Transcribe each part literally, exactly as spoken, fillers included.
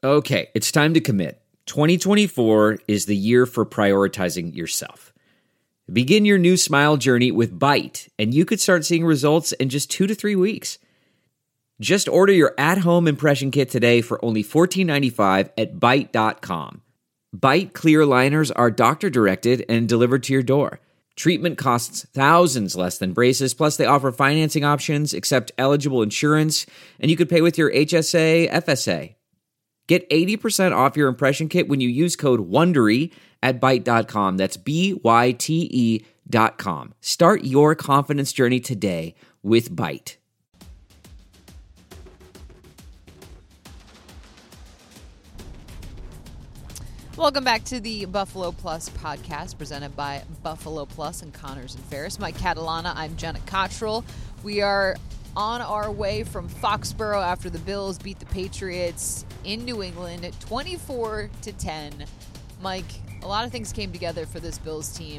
Okay, it's time to commit. twenty twenty-four is the year for prioritizing yourself. Begin your new smile journey with Byte, and you could start seeing results in just two to three weeks. Just order your at-home impression kit today for only fourteen ninety-five at byte dot com. Byte clear aligners are doctor-directed and delivered to your door. Treatment costs thousands less than braces, plus they offer financing options, accept eligible insurance, and you could pay with your H S A, F S A. Get eighty percent off your impression kit when you use code WONDERY at byte dot com. That's B Y T E dot com. Start your confidence journey today with Byte. Welcome back to the Buffalo Plus podcast presented by Buffalo Plus and Connors and Ferris. Mike Catalana, I'm Jenna Cottrell. We are on our way from Foxborough after the Bills beat the Patriots in New England twenty-four to ten. Mike, a lot of things came together for this Bills team.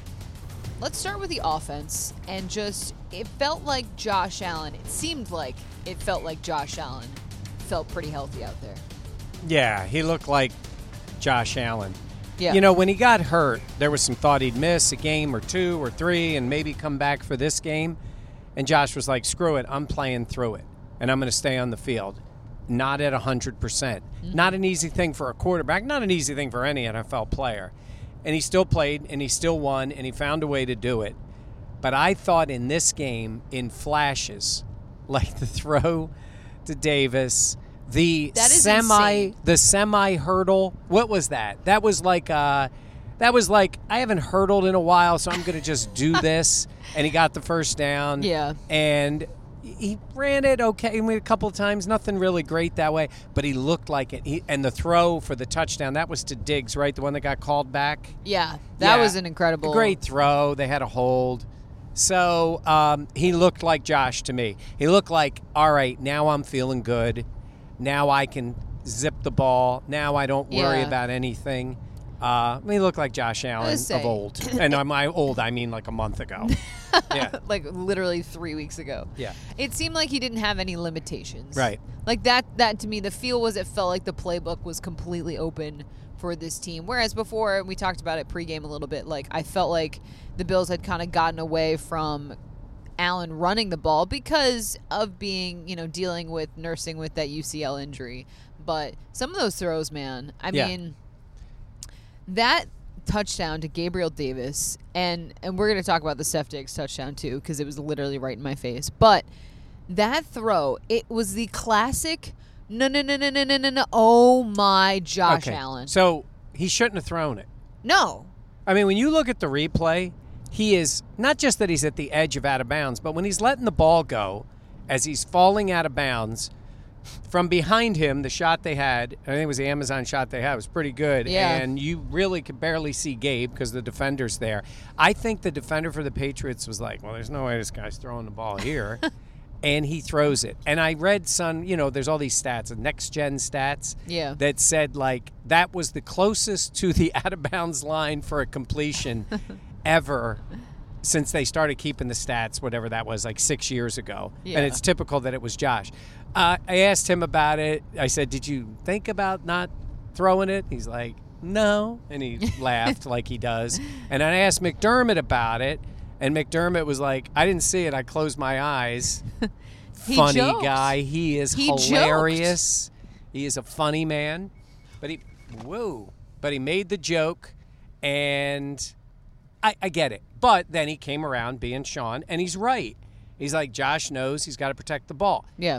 Let's start with the offense, and just, it felt like Josh Allen, it seemed like it felt like Josh Allen felt pretty healthy out there. Yeah, he looked like Josh Allen. Yeah. You know, when he got hurt, there was some thought he'd miss a game or two or three and maybe come back for this game. And Josh was like, screw it, I'm playing through it, and I'm going to stay on the field. Not at one hundred percent. Mm-hmm. Not an easy thing for a quarterback, not an easy thing for any N F L player. And he still played, and he still won, and he found a way to do it. But I thought in this game, in flashes, like the throw to Davis, the That is semi, insane. the semi hurdle. What was that? That was like, uh, that was like, I haven't hurdled in a while, so I'm going to just do this. And he got the first down. Yeah. And he ran it okay a couple of times. Nothing really great that way, but he looked like it. He, and the throw for the touchdown, that was to Diggs, right? The one that got called back. Yeah, that Yeah. was an incredible. A great throw. They had a hold. So um, he looked like Josh to me. He looked like, all right, now I'm feeling good. Now I can zip the ball. Now I don't worry Yeah. about anything. Uh, he looked like Josh Allen say. of old. And by old, I mean like a month ago. Yeah. Like literally three weeks ago. Yeah. It seemed like he didn't have any limitations. Right. Like that, that to me, the feel was it felt like the playbook was completely open for this team. Whereas before, we talked about it pregame a little bit, like I felt like the Bills had kind of gotten away from Allen running the ball because of being, you know, dealing with nursing with that U C L injury. But some of those throws, man, I Yeah. mean, that touchdown to Gabriel Davis, and and we're going to talk about the Steph Diggs touchdown too because it was literally right in my face. But that throw, it was the classic, no, no, no, no, no, no, no, no, oh my Josh Okay. Allen. So he shouldn't have thrown it. No. I mean, when you look at the replay, he is not just that he's at the edge of out of bounds, but when he's letting the ball go as he's falling out of bounds, from behind him, the shot they had, I think it was the Amazon shot they had, was pretty good. Yeah. And you really could barely see Gabe because the defender's there. I think the defender for the Patriots was like, well, there's no way this guy's throwing the ball here. And he throws it. And I read some, you know, there's all these stats, next-gen stats, Yeah. that said, like, that was the closest to the out-of-bounds line for a completion ever since they started keeping the stats, whatever that was, like six years ago. Yeah. And it's typical that it was Josh. Uh, I asked him about it. I said, did you think about not throwing it? He's like, no. And he laughed like he does. And I asked McDermott about it. And McDermott was like, I didn't see it. I closed my eyes. He Funny joked. guy. He is He hilarious. He is a funny man. But he, whoa. But he made the joke. And I, I get it. But then he came around being Sean. And he's right. He's like, Josh knows he's got to protect the ball. Yeah.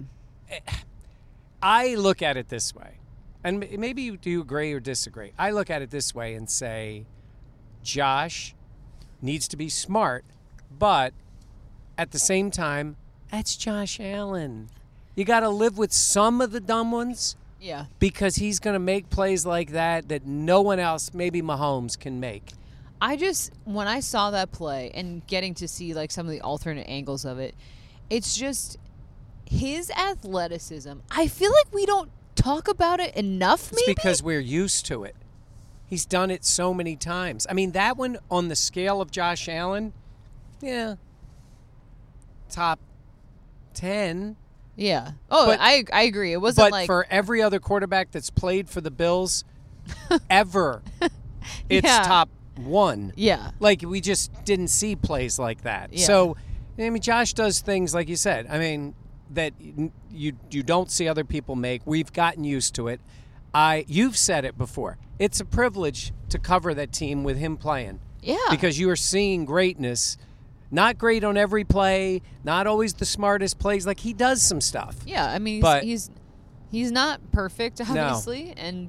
I look at it this way, and maybe you do agree or disagree. I look at it this way and say, Josh needs to be smart, but at the same time, that's Josh Allen. You got to live with some of the dumb ones Yeah. because he's going to make plays like that that no one else, maybe Mahomes, can make. I just, when I saw that play and getting to see like some of the alternate angles of it, it's just his athleticism. I feel like we don't talk about it enough, It's maybe? because we're used to it. He's done it so many times. I mean, that one on the scale of Josh Allen, yeah, top ten. Yeah. Oh, But- I I agree. It wasn't But like for every other quarterback that's played for the Bills ever, it's Yeah. top one. yeah. Like, we just didn't see plays like that. Yeah. So, I mean, Josh does things, like you said, I mean, that you you don't see other people make. We've gotten used to it. I You've said it before. It's a privilege to cover that team with him playing. Yeah. Because you are seeing greatness. Not great on every play, not always the smartest plays. Like, he does some stuff. Yeah, I mean, he's, But- he's he's not perfect, obviously, and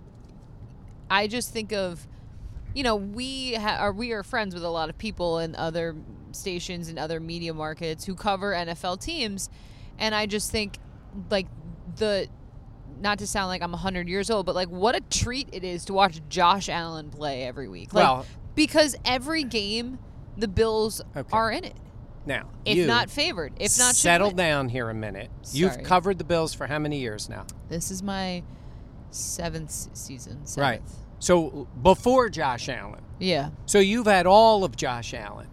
I just think of, you know, we ha- are we are friends with a lot of people in other stations and other media markets who cover N F L teams, and I just think, like, the not to sound like I'm one hundred years old, but like, what a treat it is to watch Josh Allen play every week. Like, Well- because every game the Bills Okay. are in it, Now, if you not favored, if not should settle win. down here a minute. You've Sorry. covered the Bills for how many years now? This is my seventh s- season. Right. Seventh. So before Josh Allen. Yeah. So you've had all of Josh Allen.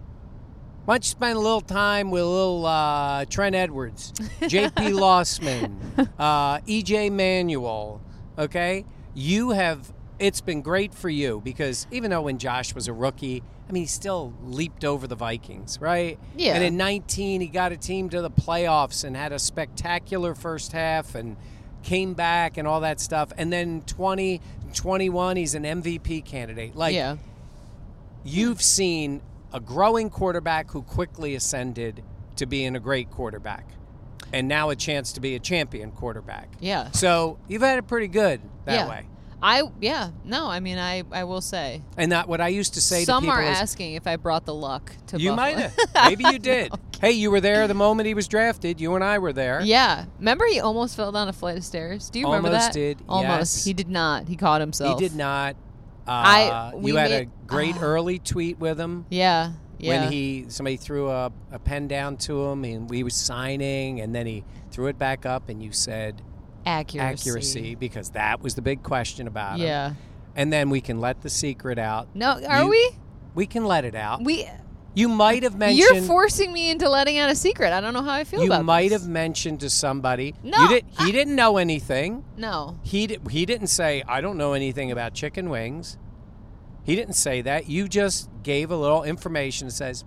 Why don't you spend a little time with a little uh, Trent Edwards, J P Lossman, uh, E J Manuel, okay? You have, it's been great for you because even though when Josh was a rookie, I mean, he still leaped over the Vikings, right? Yeah. And in nineteen, he got a team to the playoffs and had a spectacular first half and came back and all that stuff. And then twenty, twenty-one, he's an M V P candidate. Like, yeah. you've seen a growing quarterback who quickly ascended to being a great quarterback and now a chance to be a champion quarterback. Yeah. So you've had it pretty good that yeah. way. I yeah. No, I mean I, I will say. And that what I used to say Some to people are is, asking if I brought the luck to you Buffalo. might have. Maybe you did. Hey, you were there the moment he was drafted. You and I were there. Yeah. Remember he almost fell down a flight of stairs? Do you remember Almost that? did, Almost. yes. He did not. He caught He himself. did not. Uh, I- we you had made- a great Ah. early tweet with him. Yeah. Yeah. When he somebody threw a, a pen down to him and we was signing and then he threw it back up and you said accuracy. accuracy because that was the big question about him. Yeah. And then we can let the secret out. No, are You- we? We can let it out. We You might have mentioned You're forcing me into letting out a secret. I don't know how I feel you about might this. have mentioned to somebody. No, You did, he I- didn't know anything. No. He di- he didn't say I don't know anything about chicken wings. He didn't say that. You just gave a little information that says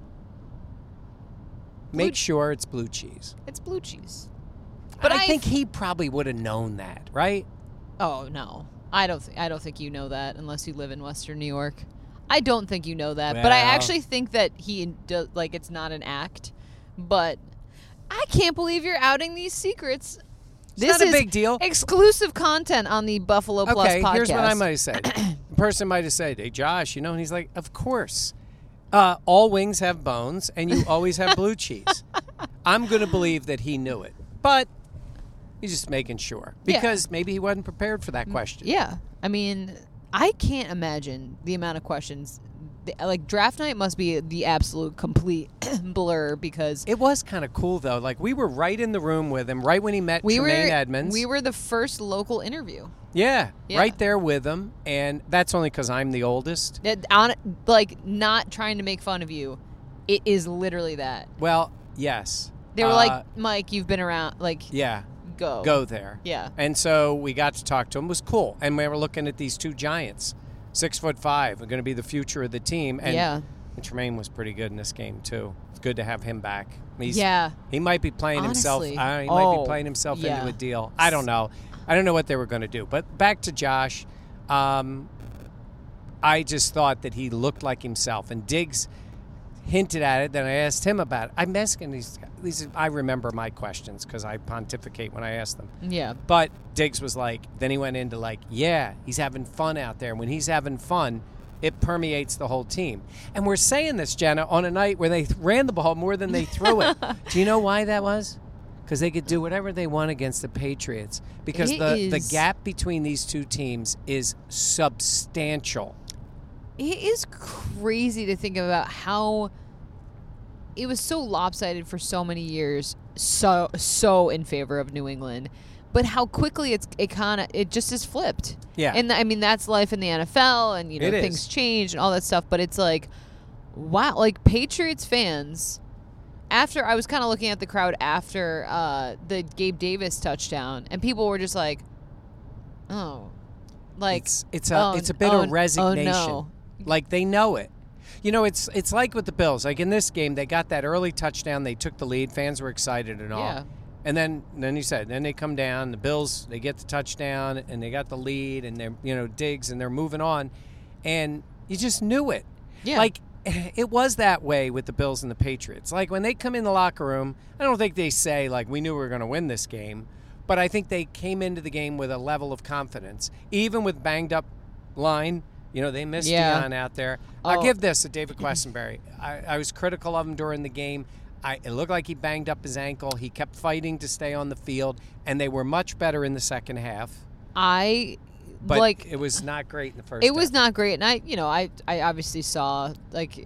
make Blue- sure it's blue cheese. It's blue cheese. But But I I think he probably would have known that, right? Oh no, I don't. Th- I don't think you know that unless you live in Western New York. I don't think you know that, but I Well. actually think that he does. Like, it's not an act. But I can't believe you're outing these secrets. It's this not a is big deal. Exclusive content on the Buffalo Plus Okay, podcast. here's what I might have said. The person might have said, "Hey, Josh, you know," and he's like, "Of course. Uh, all wings have bones, and you always have blue cheese." I'm going to believe that he knew it, but he's just making sure Yeah. because maybe he wasn't prepared for that question. Yeah, I mean, I can't imagine the amount of questions. The- Like, draft night must be the absolute complete blur because It was kind of cool though. Like we were right in the room with him, right when he met we Tremaine were Edmonds. we were the first local interview. yeah, Yeah. right there with him, and that's only because I'm the oldest. It, on, like, not trying to make fun of you, it is literally that. Well, yes. They were Uh, like, Mike, you've been around. Like, yeah, go. go there. Yeah. And so we got to talk to him. It was cool. And we were looking at these two giants, six foot five, are going to be the future of the team. And, Yeah. and Tremaine was pretty good in this game too. It's good to have him back. He's, Yeah. He might be playing Honestly. himself. Uh, he might Oh, be playing himself yeah. into a deal. I don't know. I don't know what they were going to do. But back to Josh. Um, I just thought that he looked like himself. And Diggs hinted at it. Then I asked him about it. I'm asking these. These I remember my questions because I pontificate when I ask them. Yeah. But Diggs was like, then he went into like, yeah, he's having fun out there. When he's having fun, it permeates the whole team. And we're saying this, Jenna, on a night where they th- ran the ball more than they threw it. Do you know why that was? Because they could do whatever they want against the Patriots. Because It the, the is- gap between these two teams is substantial. It is crazy to think about how it was so lopsided for so many years, so so in favor of New England, but how quickly it's it kind of it just is flipped. Yeah. And I mean that's life in the N F L, and you know It is. things change and all that stuff. But it's like, wow, like Patriots fans after I was kind of looking at the crowd after uh, the Gabe Davis touchdown, and people were just like, "Oh, like it's it's a oh, it's a bit oh, of resignation. Oh, no. Like they know it. You know, it's it's like with the Bills. Like in this game, they got that early touchdown. They took the lead. Fans were excited and all. Yeah. And then, then you said, then they come down. The Bills, they get the touchdown, and they got the lead, and they're, you know, Diggs, and they're moving on. And you just knew it. Yeah. Like, it was that way with the Bills and the Patriots. Like, when they come in the locker room, I don't think they say, like, we knew we were going to win this game. But I think they came into the game with a level of confidence. Even with banged-up line, you know, they missed Yeah. Deion out there. Oh. I'll give this to David Questenberry. I, I was critical of him during the game. I, it looked like he banged up his ankle. He kept fighting to stay on the field, and they were much better in the second half. I But like it was not great in the first it half. was not great, and I, you know, I, I obviously saw like,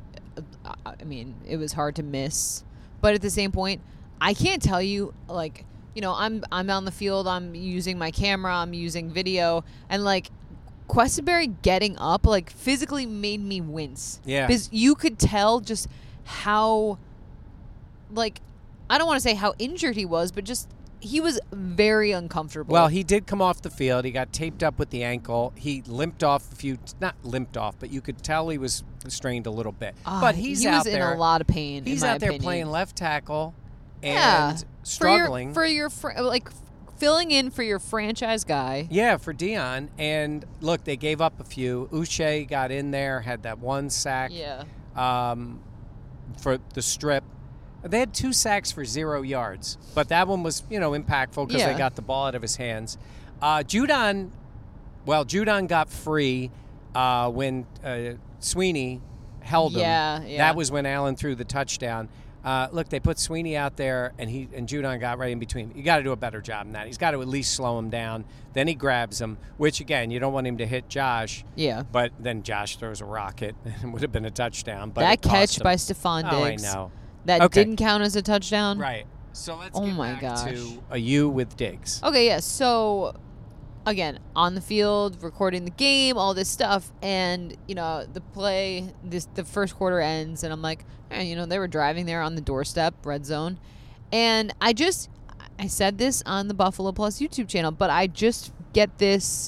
I mean, it was hard to miss, but at the same point, I can't tell you like, you know, I'm I'm on the field, I'm using my camera, I'm using video, and like, Questenberry getting up like physically made me wince. Yeah. Because you could tell just how, like, I don't want to say how injured he was, but just he was very uncomfortable. Well, he did come off the field. He got taped up with the ankle. He limped off a few, not limped off, but you could tell he was strained a little bit. Ah, but he's he out was there. in a lot of pain. He's in my out there opinion. playing left tackle and yeah. struggling. for your, for your fr- like filling in for your franchise guy. Yeah, for Deion. And look, they gave up a few. Uche got in there, had that one sack Yeah. um, for the strip. They had two sacks for zero yards, but that one was, you know, impactful because Yeah. they got the ball out of his hands. Uh, Judon, well, Judon got free uh, when uh, Sweeney held him. Yeah, yeah. That was when Allen threw the touchdown. Uh, look, they put Sweeney out there, and he and Judon got right in between. You got to do a better job than that. He's got to at least slow him down. Then he grabs him, which, again, you don't want him to hit Josh. Yeah. But then Josh throws a rocket. It would have been a touchdown. But That it cost catch him. by Stephon Oh, I Diggs. know. That Okay. didn't count as a touchdown. Right. So let's Oh get my back gosh. to a U with Diggs. Okay, yeah. So, again, on the field, recording the game, all this stuff, and you know the play. This the first quarter ends, and I'm like, eh, you know, they were driving there on the doorstep, red zone, and I just, I said this on the Buffalo Plus YouTube channel, but I just get this,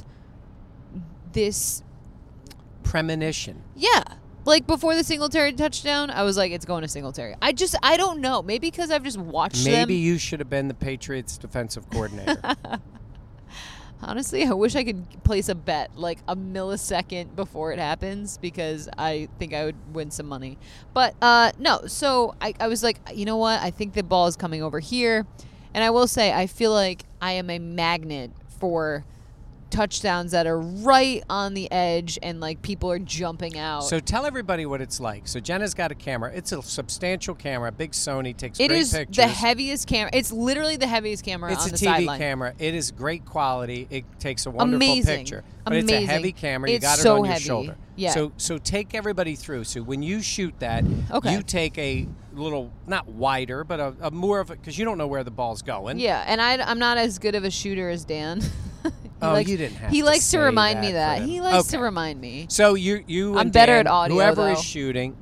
this, Premonition. yeah. Like before the Singletary touchdown, I was like, it's going to Singletary. I just, I don't know. Maybe because I've just watched them. Maybe you should have been the Patriots defensive coordinator. Honestly, I wish I could place a bet like a millisecond before it happens because I think I would win some money. But uh, no, so I, I was like, you know what? I think the ball is coming over here. And I will say, I feel like I am a magnet for touchdowns that are right on the edge and like people are jumping out. So tell everybody what it's like. So Jenna's got a camera. It's a substantial camera. Big Sony, takes it great is pictures. the heaviest camera. It's literally the heaviest camera It's on a the T V sideline. camera. It is great quality. It takes a wonderful Amazing. picture. But it's a Amazing. heavy camera. You It's got it so on your heavy. shoulder. Yeah. So so take everybody through. So when you shoot that, Okay. you take a little, not wider, but a, a more of a, because you don't know where the ball's going. Yeah, and I, I'm not as good of a shooter as Dan. He Oh, likes, you didn't have He to likes to say remind that me for that. him. He likes Okay. to remind me. So you you I'm and better Dan, at audio, whoever though. is shooting.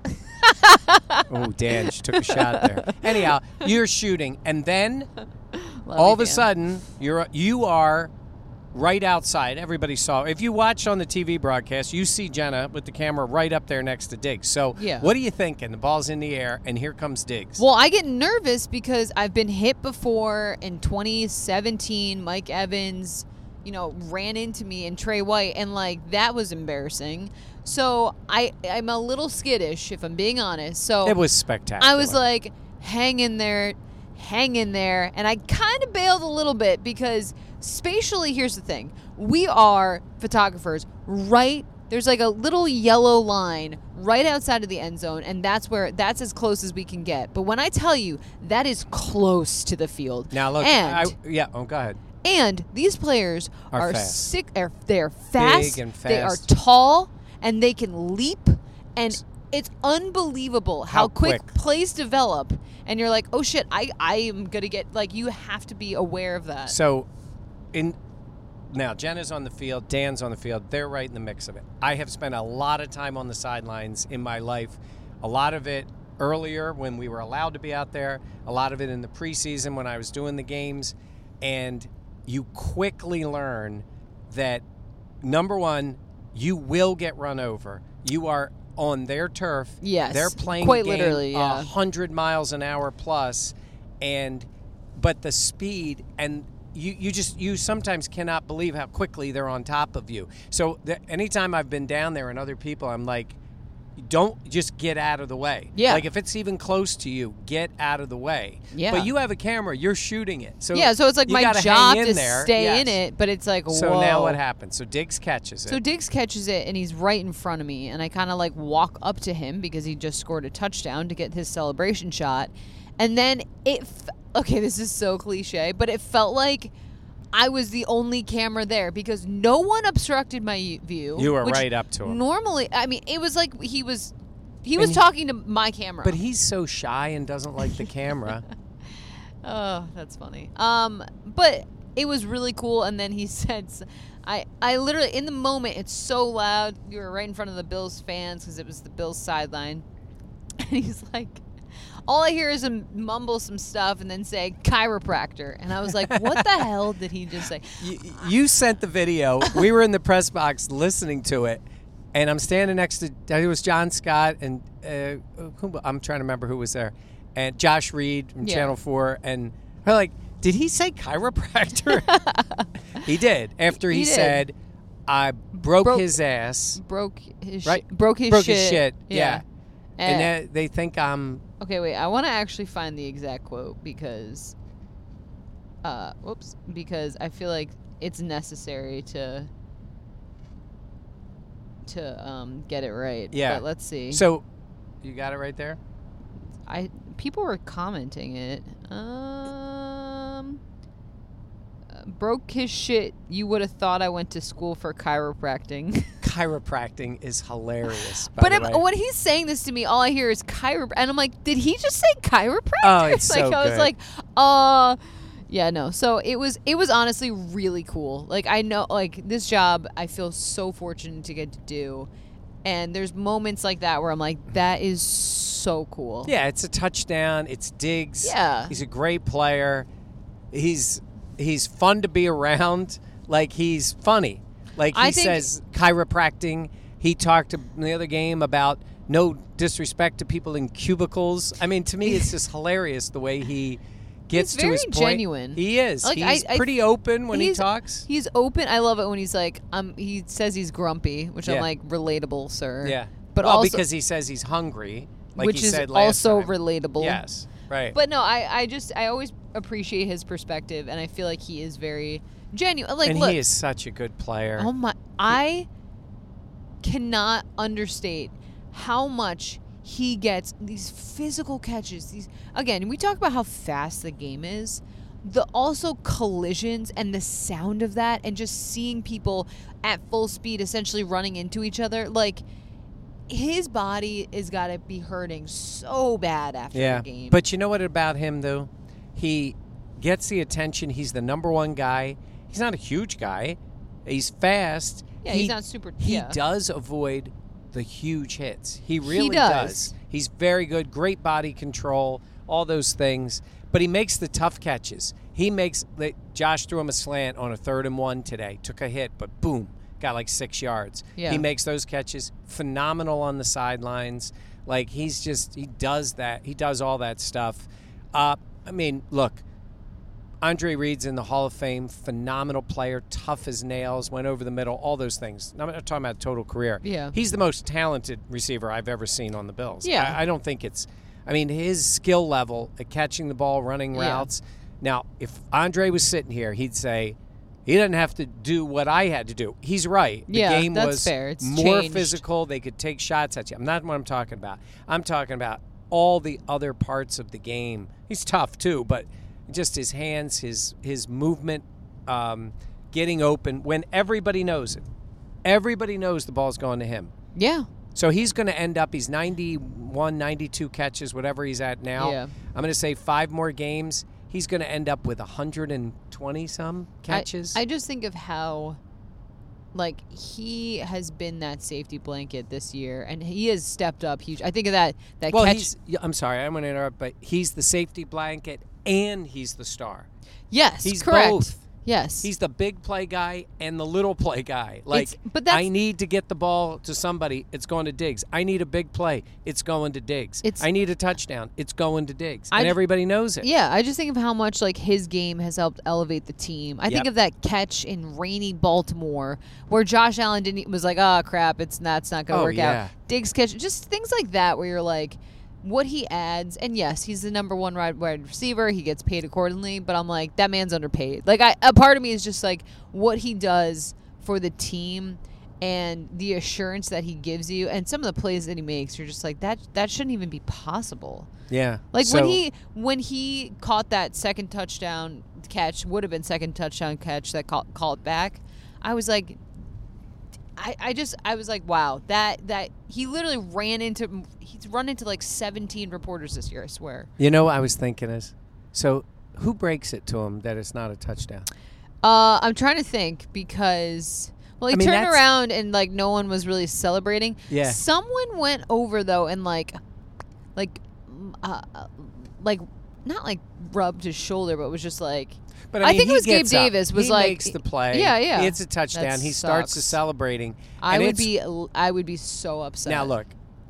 Oh, Dan, she took a shot there. Anyhow, you're shooting, and then Love all you, of a Dan. sudden you're you are right outside. Everybody saw. If you watch on the T V broadcast, you see Jenna with the camera right up there next to Diggs. So Yeah. what are you thinking? The ball's in the air, and here comes Diggs. Well, I get nervous because I've been hit before in twenty seventeen. Mike Evans, you know, ran into me and Trey White, and like that was embarrassing. So I I'm a little skittish if I'm being honest. So It was spectacular. I was like, hang in there, hang in there. And I kind of bailed a little bit because spatially, here's the thing. We are photographers right. There's like a little yellow line right outside of the end zone, and that's where that's as close as we can get. But when I tell you that is close to the field. now look. and, I, yeah. Oh, go ahead. and these players Are are, fast. sick. Are, they're fast. Big and They are fast. tall, and they can leap. And it's unbelievable how, How quick, quick. plays develop. And you're like, oh shit, I I am gonna get like you have to be aware of that. So, in now Jenna's on the field, Dan's on the field. They're right in the mix of it. I have spent a lot of time on the sidelines in my life. A lot of it earlier when we were allowed to be out there, a lot of it in the preseason when I was doing the games, and you quickly learn that, number one, you will get run over. You are on their turf. Yes, they're playing quite the game literally, yeah. one hundred miles an hour plus, and but the speed and you, you just you sometimes cannot believe how quickly they're on top of you. So the, anytime I've been down there and other people, I'm like, don't just get out of the way. Yeah. Like if it's even close to you, get out of the way. Yeah. But you have a camera, you're shooting it. So yeah, so it's like you my gotta job hang in to there. stay Yes. in it, but it's like, So whoa. now what happens? So Diggs catches it. So Diggs catches it, and he's right in front of me, and I kind of like walk up to him because he just scored a touchdown to get his celebration shot, and then it. F- okay, this is so cliche, but it felt like I was the only camera there because no one obstructed my view. You were which right up to him. Normally, I mean, it was like he was. He was he- talking to my camera. But he's so shy and doesn't like the camera. Oh, that's funny. Um, but it was really cool. And then he said, I, I literally, in the moment, it's so loud. You were right in front of the Bills fans because it was the Bills sideline. And he's like, all I hear is him mumble some stuff and then say chiropractor. And I was like, what the hell did he just say? you, you sent the video. We were in the press box listening to it. And I'm standing next to, it was John Scott and uh, who, I'm trying to remember who was there, and Josh Reed from Yeah. Channel four. And we're like, did he say chiropractor? He did. After he, He did. said, I broke, Broke- his ass. Broke his, Right. sh- broke his broke shit. his shit. Yeah. And, And they, they think I'm, okay, wait. I want to actually find the exact quote because, uh, whoops, because I feel like it's necessary to to um get it right. Yeah. But let's see. so you got it right there? I people were commenting it. Um, uh, broke his shit. You would have thought I went to school for chiropractic. Chiropractic is hilarious, by But the if, way. when he's saying this to me, all I hear is chiropractic, and I'm like, did he just say chiropractic? Oh, it's like so I was good. like, uh, yeah, no. So it was, it was honestly really cool. Like I know, like this job, I feel so fortunate to get to do, and there's moments like that where I'm like, that is so cool. Yeah, it's a touchdown. It's Diggs. Yeah. He's a great player. He's he's fun to be around. Like, he's funny. Like, he I think- says chiropractic. He talked in the other game about no disrespect to people in cubicles. I mean, to me, it's just hilarious the way he gets He's to his very point. genuine. He is. Like, he's I- I- pretty open when he He's- talks. He's open. I love it when he's like, um, he says he's grumpy, which I'm Yeah. like, relatable, sir. Yeah. But well, also, because he says he's hungry, like which he is said last also time. relatable. Yes. Right. But no, I, I just, I always appreciate his perspective, and I feel like he is very genuine. Like, and look, he is such a good player. oh my, I cannot understate how much he gets these physical catches. These again, we talk about how fast the game is. The also collisions and the sound of that, and just seeing people at full speed essentially running into each other, like. His body has got to be hurting so bad after Yeah, the game. but you know what about him, though? He gets the attention. He's the number one guy. He's not a huge guy. He's fast. Yeah, he, he's not super- He yeah. does avoid the huge hits. He really does. He's very good. Great body control, all those things. But he makes the tough catches. He makes like, Josh threw him a slant on a third and one today. Took a hit, but boom. Got like six yards. Yeah. He makes those catches. Phenomenal on the sidelines. Like, he's just, he does that. He does all that stuff. Uh, I mean, look, Andre Reed's in the Hall of Fame. Phenomenal player. Tough as nails. Went over the middle. All those things. I'm not talking about total career. Yeah. He's the most talented receiver I've ever seen on the Bills. Yeah. I, I don't think it's, I mean, his skill level at catching the ball, running Yeah. routes. Now, if Andre was sitting here, he'd say, he doesn't have to do what I had to do. He's right. The Yeah, game that's was fair. It's more changed. physical. They could take shots at you. I'm not what I'm talking about. I'm talking about all the other parts of the game. He's tough too, but just his hands, his his movement, um, getting open when everybody knows it. Everybody knows the ball's going to him. yeah. So he's going to end up, he's ninety-one, ninety-two catches, whatever he's at now. Yeah. I'm going to say five more games. He's going to end up with one hundred twenty some catches. I, I just think of how like he has been that safety blanket this year, and he has stepped up huge. I think of that that Well, catch. he's, yeah, I'm sorry, I'm going to interrupt, but he's the safety blanket and he's the star. Yes, He's correct. both. Yes, He's the big play guy and the little play guy. Like, It's- but that's- I need to get the ball to somebody. It's going to Diggs. I need a big play. It's going to Diggs. It's- I need a touchdown. It's going to Diggs. I And j- everybody knows it. Yeah, I just think of how much like his game has helped elevate the team. I think Yep. of that catch in rainy Baltimore where Josh Allen didn't was like, "Oh crap, it's that's not going to Oh, work yeah. out." Diggs catch, just things like that where you're like, what he adds, and yes, he's the number one wide, wide receiver. He gets paid accordingly, but I'm like, that man's underpaid. Like, I a part of me is just like what he does for the team and the assurance that he gives you, and some of the plays that he makes. You're just like, that that shouldn't even be possible. Yeah. Like So- when he when he caught that second touchdown catch, would have been second touchdown catch that call, call it back. I was like, I, I just I was like, wow, that that he literally ran into he's run into like seventeen reporters this year. I swear. You know what I was thinking is, so who breaks it to him that it's not a touchdown? Uh, I'm trying to think because well, he I mean, turned that's- around and like no one was really celebrating. Yeah. Someone went over though and like, like, uh, uh, like not like rubbed his shoulder, but was just like. But I I, mean, think it he was Gabe gets up. Davis was he like- makes the play. Yeah, yeah. It's a touchdown. That He starts sucks. to celebrating. I and would it's- be I would be so upset. Now look,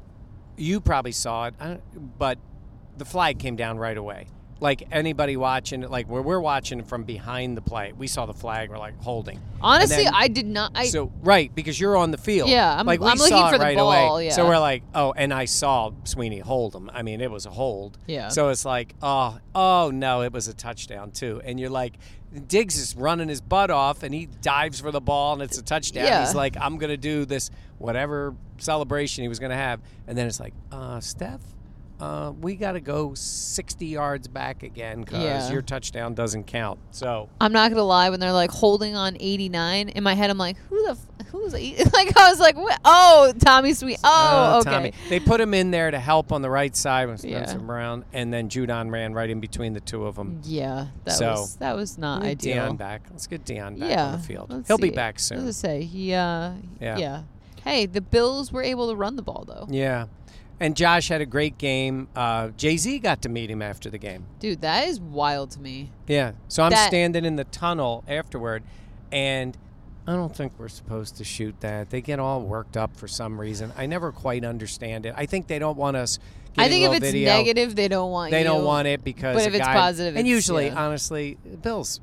you probably saw it, I don't- but the flag came down right away. Like anybody watching, like where we're watching from behind the play, we saw the flag. We're like holding. honestly, And then- I did not. I so right because you're on the field. Yeah, I'm- like we I'm looking saw for it the right ball, away. yeah. So we're like, oh, and I saw Sweeney hold him. I mean, it was a hold. Yeah. So it's like, oh, oh no, it was a touchdown too. And you're like, Diggs is running his butt off, and he dives for the ball, and it's a touchdown. Yeah. He's like, I'm gonna do this whatever celebration he was gonna have, and then it's like, uh, Steph. Uh, we got to go sixty yards back again because Yeah. your touchdown doesn't count. So I'm not gonna lie. When they're like holding on eighty-nine, in my head, I'm like, who the f- who's eighty? Like I was like, what? Oh, Tommy Sweet. Oh, Uh, okay. Tommy. They put him in there to help on the right side with Yeah. Spencer Brown, and then Judon ran right in between the two of them. Yeah, that So, was that was not Get ideal. Dion back. Let's get Dion back yeah, on the field. let's He'll be see. back I was soon. gonna say he. Uh, Yeah. yeah. Hey, the Bills were able to run the ball though. Yeah. And Josh had a great game. Uh, Jay-Z got to meet him after the game. Dude, that is wild to me. Yeah. So I'm That- standing in the tunnel afterward, and I don't think we're supposed to shoot that. They get all worked up for some reason. I never quite understand it. I think they don't want us I getting think a if little it's video. negative, they don't want They you. don't want it because But a if it's guy- positive, and it's- usually, yeah. honestly, Bills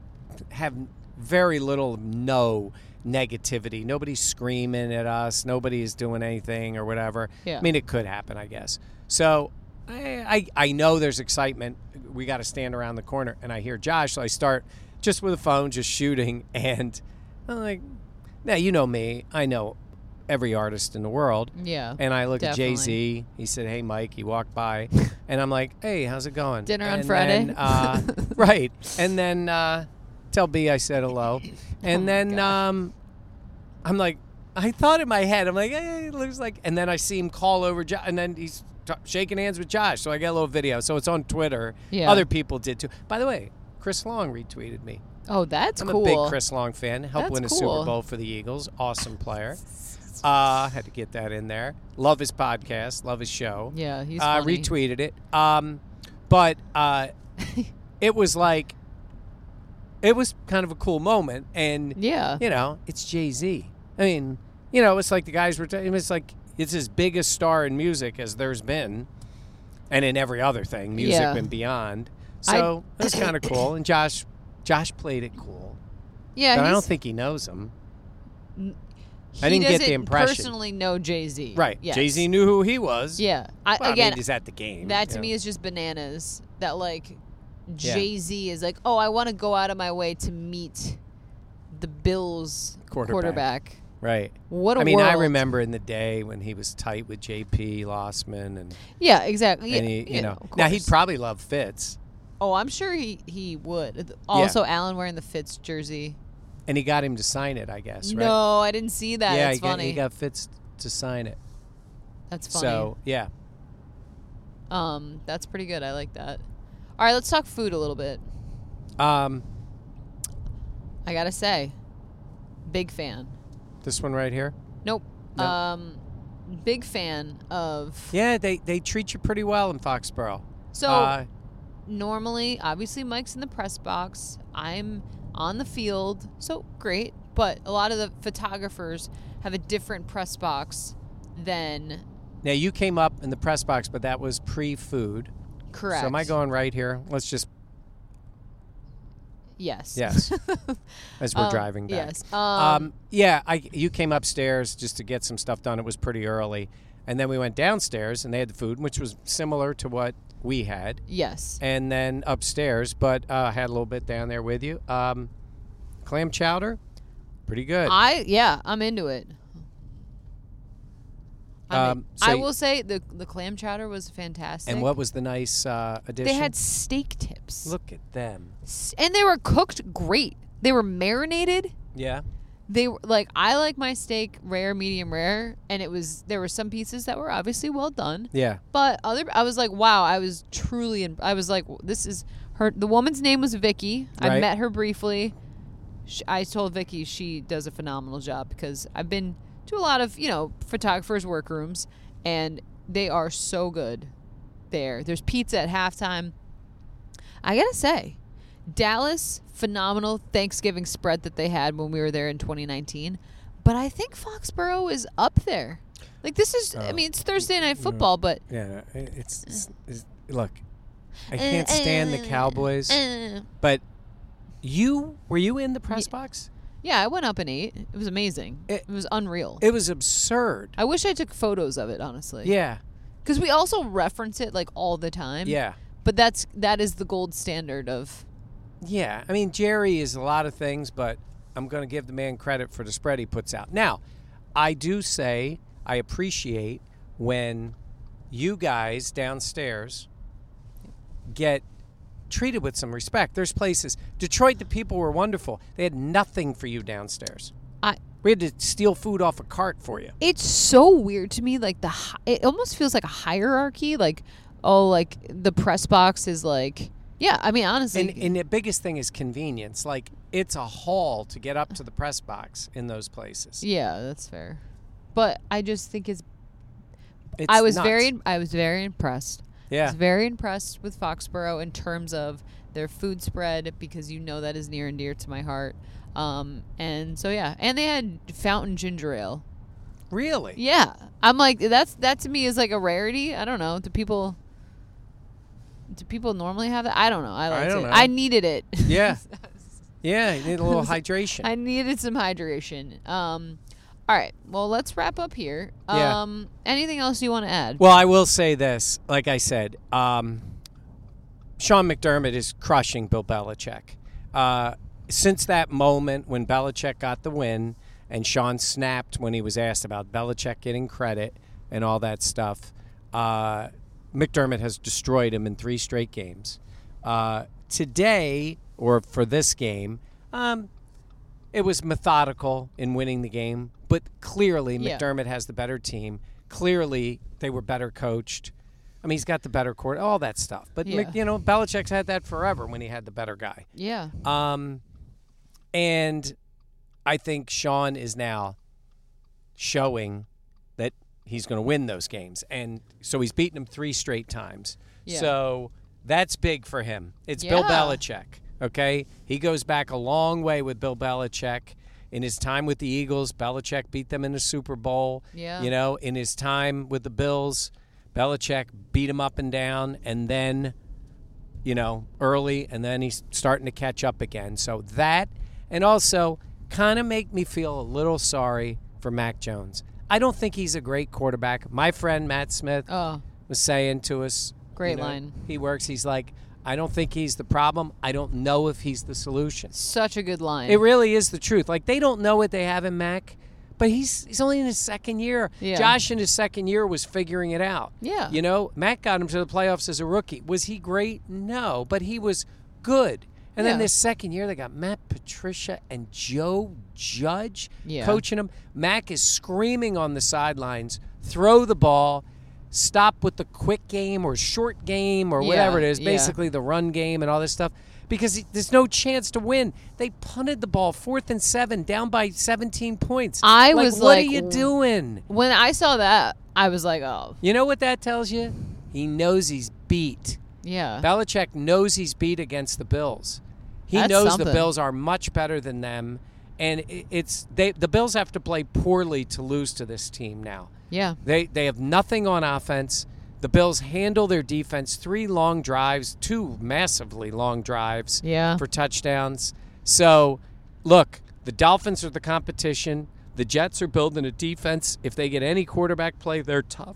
have very little, no negativity. Nobody's screaming at us. Nobody's doing anything or whatever. Yeah. I mean, it could happen, I guess. So I, I, I know there's excitement. We got to stand around the corner, and I hear Josh, so I start just with a phone, just shooting, and I'm like, now you know me. I know every artist in the world. Yeah. And I look Definitely. at Jay-Z. He said, hey, Mike. He walked by. And I'm like, hey, how's it going? Dinner on And Friday? then, uh, right. And then uh, tell B I said hello. And Oh my then God. um, I'm like, I thought in my head, I'm like, hey, it looks like. And then I see him call over. Jo- and then he's t- shaking hands with Josh. So I get a little video. So it's on Twitter. Yeah. Other people did too. By the way, Chris Long retweeted me. Oh, that's I'm cool. a big Chris Long fan. Helped That's win a cool. Super Bowl for the Eagles. Awesome player. Uh, had to get that in there. Love his podcast. Love his show. Yeah, he's uh, funny. retweeted it. Um, but uh, it was like, it was kind of a cool moment. And, Yeah. you know, it's Jay-Z. I mean, you know, it's like the guys were, t- it's like, it's his biggest star in music as there's been. And in every other thing, music Yeah. and beyond. So it was kind of cool. And Josh, Josh played it cool. Yeah, But I don't he's- think he knows him. he I didn't get the doesn't impression. personally know Jay-Z. Right. Yes. Jay-Z knew who he was. Yeah. I, Well, again, I mean, he's at the game. that to you me know. is just bananas. That like Yeah. Jay-Z is like, oh, I want to go out of my way to meet the Bills Quarterback. quarterback. Right. What a I mean, I world. remember in the day when he was tight with J P Lossman and, Yeah, exactly. and Yeah, he, you, know. of Now, he'd course. probably love Fitz. Oh, I'm sure he, he would. Also, Allen wearing the Fitz jersey. And he got him to sign it, I guess, right? No, I didn't see that. yeah, That's he got, funny. he got Fitz to sign it. That's funny. So, yeah. um, that's pretty good. I like that. All right, let's talk food a little bit. Um, I gotta say, big fan. This one right here? Nope. No. Um, big fan of. Yeah, they, they treat you pretty well in Foxborough. So Uh, normally, obviously, Mike's in the press box. I'm on the field, so great. But a lot of the photographers have a different press box than. now, you came up in the press box, but that was pre-food. Correct. So am I going right here? Let's just, Yes. yes, as we're Um, driving back. Yes. Um, Um, yeah, I, you came upstairs just to get some stuff done. It was pretty early. And then we went downstairs, and they had the food, which was similar to what we had. yes. And then upstairs, but uh, I had a little bit down there with you. Um, clam chowder, pretty good. I yeah, I'm into it. I, Um, mean, so I y- will say the the clam chowder was fantastic. and what was the nice uh, addition? they had steak tips. Look at them. S- and they were cooked great. They were marinated. Yeah. They were like I like my steak rare, medium rare, and it was there were some pieces that were obviously well done, Yeah. but other I was like, wow, I was truly in, I was like, this is her. The woman's name was Vicky. I Right. met her briefly. Sh I told Vicky she does a phenomenal job because I've been to a lot of you know photographers' workrooms, and they are so good there. There's pizza at halftime. I gotta say, Dallas, phenomenal Thanksgiving spread that they had when we were there in twenty nineteen. But I think Foxborough is up there. Like, this is, I Oh. mean, it's Thursday Night Football, but. Yeah. It's, it's, it's look. I can't stand the Cowboys, Uh, but you were you in the press box? yeah, I went up and ate. It was amazing. It- It, was unreal. It was absurd. I wish I took photos of it, honestly. Yeah. Because we also reference it, like, all the time. Yeah. But that's that is the gold standard of. Yeah, I mean, Jerry is a lot of things, but I'm going to give the man credit for the spread he puts out. Now, I do say I appreciate when you guys downstairs get treated with some respect. There's places. Detroit, the people were wonderful. They had nothing for you downstairs. I. We had to steal food off a cart for you. It's so weird to me. Like the, hi- it almost feels like a hierarchy. Like, oh, like the press box is like, yeah. I mean, honestly, And, and the biggest thing is convenience. Like, it's a haul to get up to the press box in those places. yeah, that's fair. But I just think it's. It's I was nuts. very, I was very impressed. I Yeah. was very impressed with Foxborough in terms of their food spread because you know that is near and dear to my heart. Um, and so yeah, and they had fountain ginger ale. Really? Yeah, I'm like that's that to me is like a rarity. I don't know. Do people do people normally have that? I don't know. I liked don't it. know. I needed it. Yeah. Yeah, you need a little hydration. I needed some hydration. Um, all right. Well, let's wrap up here. Yeah. Um, anything else you want to add? Well, I will say this. Like I said, um, Sean McDermott is crushing Bill Belichick. Uh, since that moment when Belichick got the win and Sean snapped when he was asked about Belichick getting credit and all that stuff, uh, McDermott has destroyed him in three straight games. Uh, today, or for this game, um, it was methodical in winning the game, but clearly Yeah. McDermott has the better team. Clearly, they were better coached. I mean, he's got the better court, all that stuff. But, Yeah. Mc- you know, Belichick's had that forever when he had the better guy. Yeah. Um, and I think Sean is now showing that he's going to win those games. And so he's beaten him three straight times. Yeah. So that's big for him. It's Bill Yeah. Belichick, okay? He goes back a long way with Bill Belichick. In his time with the Eagles, Belichick beat them in the Super Bowl. Yeah. You know, in his time with the Bills, Belichick beat him up and down, and then, you know, early, and then he's starting to catch up again. So that, and also kind of make me feel a little sorry for Mac Jones. I don't think he's a great quarterback. My friend Matt Smith Oh, was saying to us, Great you know, line. he works, he's like, I don't think he's the problem. I don't know if he's the solution. such a good line. It really is the truth. Like, they don't know what they have in Mac, but he's he's only in his second year. Yeah. Josh in his second year was figuring it out. Yeah. You know, Mac got him to the playoffs as a rookie. Was he great? No, but he was good. And then Yeah. this second year, they got Matt Patricia and Joe Judge Yeah. coaching him. Mac is screaming on the sidelines, throw the ball, stop with the quick game or short game or Yeah, whatever it is, yeah. basically the run game and all this stuff. because there's no chance to win. They punted the ball, fourth and seven, down by seventeen points. I like, was what like, are you doing? When I saw that, I was like, oh. You know what that tells you? He knows he's beat. Yeah. Belichick knows he's beat against the Bills. He That's knows something. the Bills are much better than them, and it's they. The Bills have to play poorly to lose to this team now. Yeah. They they have nothing on offense. The Bills handle their defense. Three long drives, two massively long drives Yeah. for touchdowns. So, look, the Dolphins are the competition. The Jets are building a defense. If they get any quarterback play, they're tough.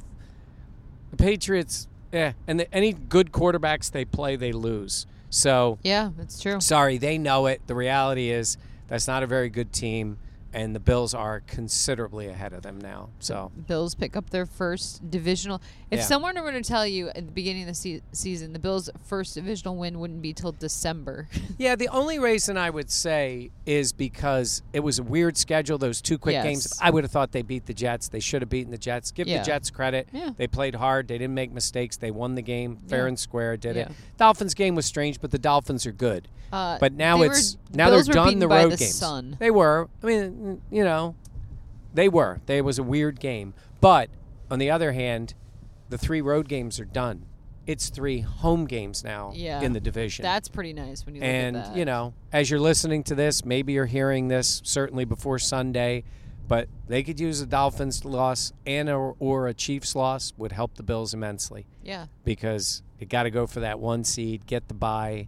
The Patriots, yeah, and the, any good quarterbacks they play, they lose. So, Yeah, it's true. sorry, they know it. The reality is that's not a very good team, and the Bills are considerably ahead of them now. So, Bills pick up their first divisional. If Yeah. someone were to tell you at the beginning of the se- season the Bills' first divisional win wouldn't be till December. yeah, the only reason I would say is because it was a weird schedule, those two quick Yes. games. I would have thought they beat the Jets. They should have beaten the Jets. Give Yeah. the Jets credit. Yeah. They played hard. They didn't make mistakes. They won the game fair Yeah. and square, did it. Yeah. Dolphins game was strange, but the Dolphins are good. Uh, But now they it's were- now Bills they're were done beaten the by road the games. Sun. They were. I mean, you know, they were. They was a weird game. But on the other hand, the three road games are done. It's three home games now Yeah. in the division. That's pretty nice when you look and at that. you know, as you're listening to this, maybe you're hearing this certainly before Sunday, but they could use a Dolphins loss and or, or a Chiefs loss would help the Bills immensely Yeah, because you got to go for that one seed, get the bye,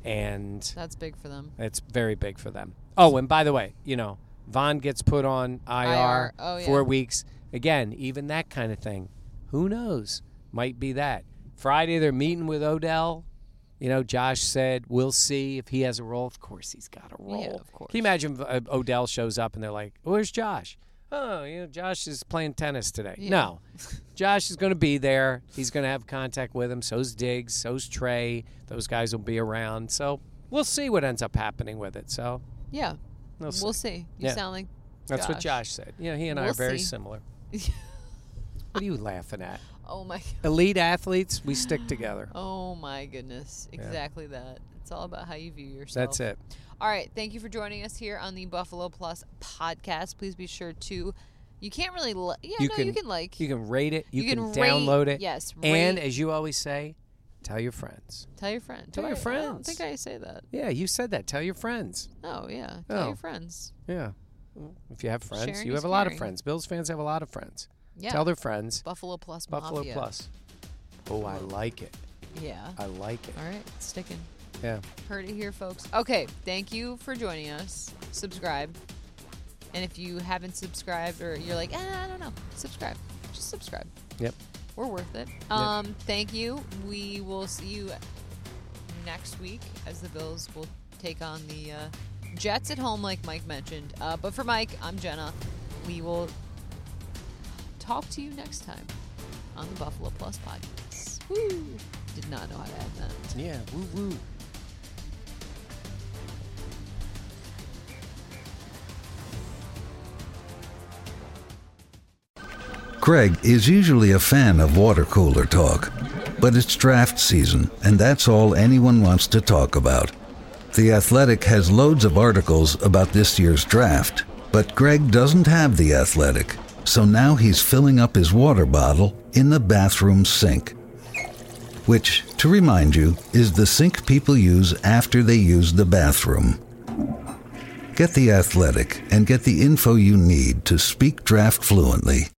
and that's big for them. it's very big for them. Oh, and by the way, you know, Vaughn gets put on I R, I R, oh, yeah. four weeks. Again, even that kind of thing. Who knows? Might be that. Friday they're meeting with Odell. You know, Josh said, we'll see if he has a role. Of course he's got a role. Yeah, of course. Can you imagine if uh, Odell shows up and they're like, where's Josh? Oh, you know, Josh is playing tennis today. Yeah. No. Josh is going to be there. He's going to have contact with him. So's Diggs. So's Trey. Those guys will be around. So we'll see what ends up happening with it. So Yeah, we'll see. we'll see. You Yeah. sound like That's what Josh. Josh said. You know, he and I We'll are very see. similar. What are you laughing at? Oh my. Elite athletes, we stick together. Oh my goodness. Exactly that. It's all about how you view yourself. That's it. All right. Thank you for joining us here on the Buffalo Plus podcast. Please be sure to. You can't really. Li- yeah, You no, can- you can like. You can rate it. You, You can, can rate- download it. yes, And rate. as you always say, tell your friends. Tell your friend. Tell your Wait, I don't friends. think I say that. Yeah, you said that. Tell your friends. Oh yeah. Tell Oh. your friends. Yeah. If you have friends, Sharing you is have a lot of caring. friends. Bills fans have a lot of friends. Yeah. Tell their friends. Buffalo Plus. Buffalo Mafia. Plus. Oh, I like it. Yeah. I like it. All right. It's sticking. Yeah. Heard it here, folks. Okay, thank you for joining us. Subscribe. And if you haven't subscribed or you're like, eh, I don't know, subscribe. Just subscribe. Yep. We're worth it. Um, Thank you. We will see you next week as the Bills will take on the uh, Jets at home, like Mike mentioned. Uh, but for Mike, I'm Jenna. We will talk to you next time on the Buffalo Plus podcast. Woo! Did not know how to add that. Yeah. Woo woo. Craig is usually a fan of water cooler talk, but it's draft season, and that's all anyone wants to talk about. The Athletic has loads of articles about this year's draft, but Greg doesn't have The Athletic, so now he's filling up his water bottle in the bathroom sink. Which, to remind you, is the sink people use after they use the bathroom. Get The Athletic and get the info you need to speak draft fluently.